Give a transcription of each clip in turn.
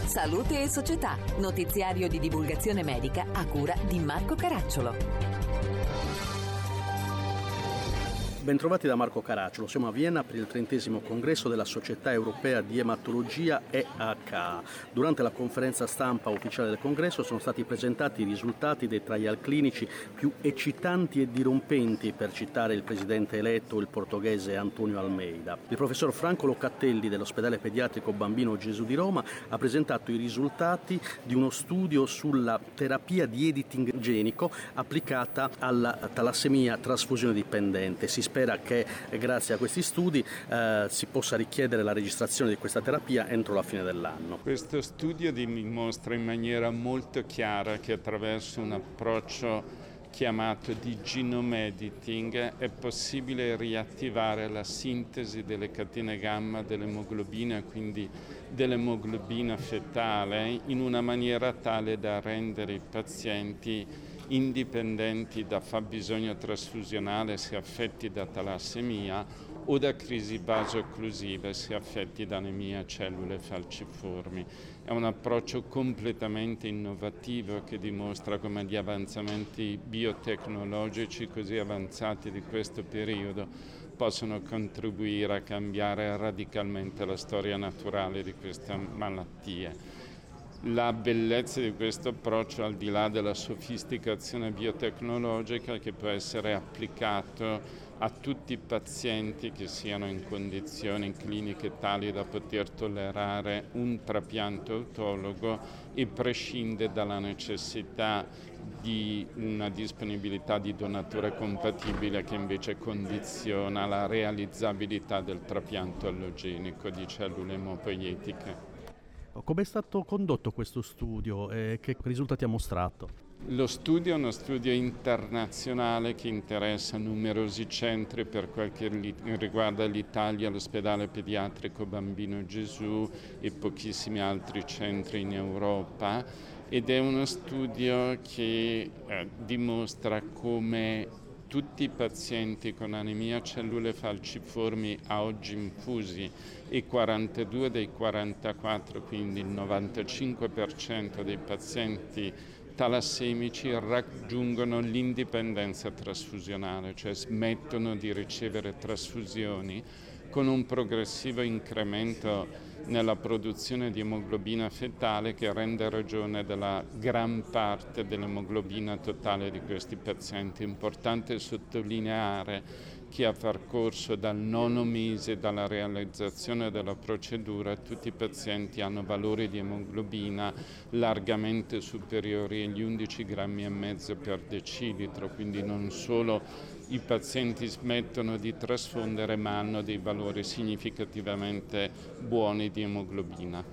Salute e Società, notiziario di divulgazione medica a cura di Marco Caracciolo. Bentrovati da Marco Caracciolo, siamo a Vienna per il 30° congresso della Società Europea di Ematologia EAK. Durante la conferenza stampa ufficiale del congresso sono stati presentati i risultati dei trial clinici più eccitanti e dirompenti, per citare il presidente eletto, il portoghese Antonio Almeida. Il professor Franco Locatelli dell'ospedale pediatrico Bambino Gesù di Roma ha presentato i risultati di uno studio sulla terapia di editing genico applicata alla talassemia trasfusione dipendente. Si spera che grazie a questi studi si possa richiedere la registrazione di questa terapia entro la fine dell'anno. Questo studio dimostra in maniera molto chiara che attraverso un approccio chiamato di genome editing è possibile riattivare la sintesi delle catene gamma dell'emoglobina, quindi dell'emoglobina fetale, in una maniera tale da rendere i pazienti indipendenti da fabbisogno trasfusionale se affetti da talassemia o da crisi vaso-occlusive se affetti da anemia cellule falciformi. È un approccio completamente innovativo che dimostra come gli avanzamenti biotecnologici così avanzati di questo periodo possono contribuire a cambiare radicalmente la storia naturale di queste malattie. La bellezza di questo approccio, al di là della sofisticazione biotecnologica, è che può essere applicato a tutti i pazienti che siano in condizioni cliniche tali da poter tollerare un trapianto autologo e prescinde dalla necessità di una disponibilità di donatore compatibile che invece condiziona la realizzabilità del trapianto allogenico di cellule emopoietiche. Come è stato condotto questo studio e che risultati ha mostrato? Lo studio è uno studio internazionale che interessa numerosi centri per quel che riguarda l'Italia, l'ospedale pediatrico Bambino Gesù e pochissimi altri centri in Europa, ed è uno studio che dimostra come tutti i pazienti con anemia cellule falciformi a oggi infusi e 42 dei 44, quindi il 95% dei pazienti talassemici raggiungono l'indipendenza trasfusionale, cioè smettono di ricevere trasfusioni con un progressivo incremento nella produzione di emoglobina fetale che rende ragione della gran parte dell'emoglobina totale di questi pazienti. È importante sottolineare che a percorso dal 9° mese dalla realizzazione della procedura tutti i pazienti hanno valori di emoglobina largamente superiori agli 11,5 grammi per decilitro, quindi non solo i pazienti smettono di trasfondere ma hanno dei valori significativamente buoni di emoglobina.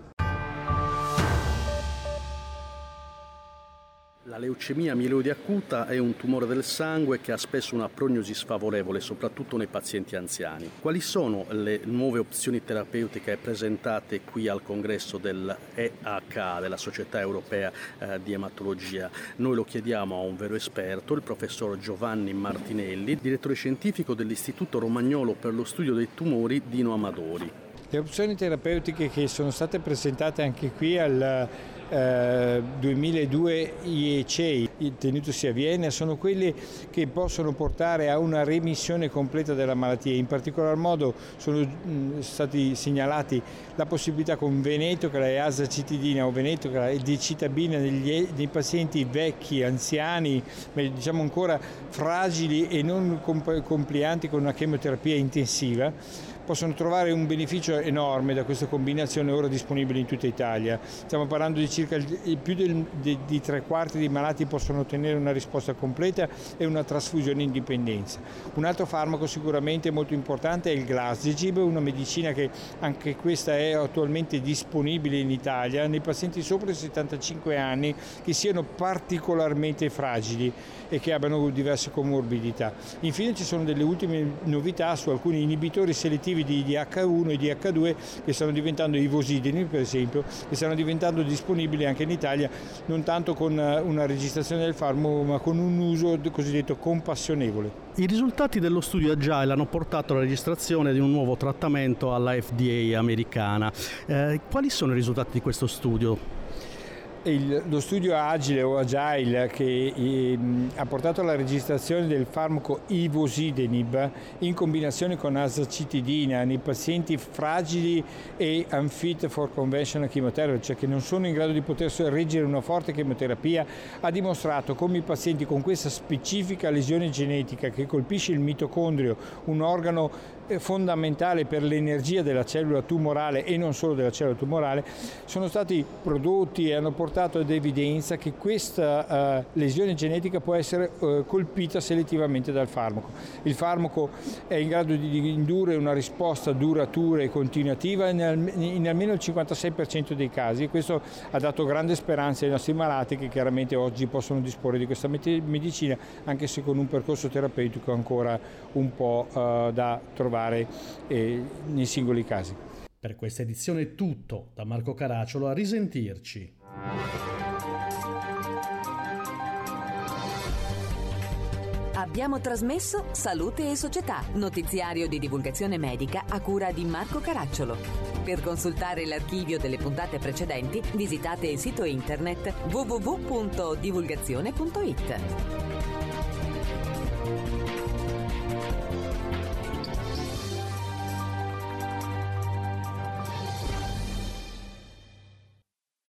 La leucemia mieloide acuta è un tumore del sangue che ha spesso una prognosi sfavorevole, soprattutto nei pazienti anziani. Quali sono le nuove opzioni terapeutiche presentate qui al congresso dell'EAK, della Società Europea di Ematologia? Noi lo chiediamo a un vero esperto, il professor Giovanni Martinelli, direttore scientifico dell'Istituto Romagnolo per lo studio dei tumori Dino Amadori. Le opzioni terapeutiche che sono state presentate anche qui al 2002 IECEI tenutosi a Vienna sono quelle che possono portare a una remissione completa della malattia. In particolar modo sono stati segnalati la possibilità con venetoclax e azacitidina o venetoclax e decitabina nei pazienti vecchi, anziani, diciamo ancora fragili e non complianti con una chemioterapia intensiva. Possono trovare un beneficio enorme da questa combinazione ora disponibile in tutta Italia. Stiamo parlando di circa più di 3/4 dei malati possono ottenere una risposta completa e una trasfusione in dipendenza. Un altro farmaco sicuramente molto importante è il Glasdegib, una medicina che anche questa è attualmente disponibile in Italia nei pazienti sopra i 75 anni che siano particolarmente fragili e che abbiano diverse comorbidità. Infine ci sono delle ultime novità su alcuni inibitori selettivi di DH1 e DH2 che stanno diventando ivosidini, per esempio, che stanno diventando disponibili anche in Italia, non tanto con una registrazione somministrazione del farmaco, ma con un uso cosiddetto compassionevole. I risultati dello studio Agile hanno portato alla registrazione di un nuovo trattamento alla FDA americana. Quali sono i risultati di questo studio? Lo studio Agile o Agile che ha portato alla registrazione del farmaco ivosidenib in combinazione con azacitidina nei pazienti fragili e unfit for conventional chemotherapy, cioè che non sono in grado di poter reggere una forte chemioterapia, ha dimostrato come i pazienti con questa specifica lesione genetica che colpisce il mitocondrio, un organo fondamentale per l'energia della cellula tumorale e non solo della cellula tumorale, sono stati prodotti e hanno portato ad evidenza che questa lesione genetica può essere colpita selettivamente dal farmaco. Il farmaco è in grado di indurre una risposta duratura e continuativa in almeno il 56% dei casi, e questo ha dato grande speranza ai nostri malati, che chiaramente oggi possono disporre di questa medicina, anche se con un percorso terapeutico ancora un po' da trovare nei singoli casi. Per questa edizione è tutto. Da Marco Caracciolo, a risentirci. Abbiamo trasmesso Salute e Società, notiziario di divulgazione medica a cura di Marco Caracciolo. Per consultare l'archivio delle puntate precedenti, visitate il sito internet www.divulgazione.it.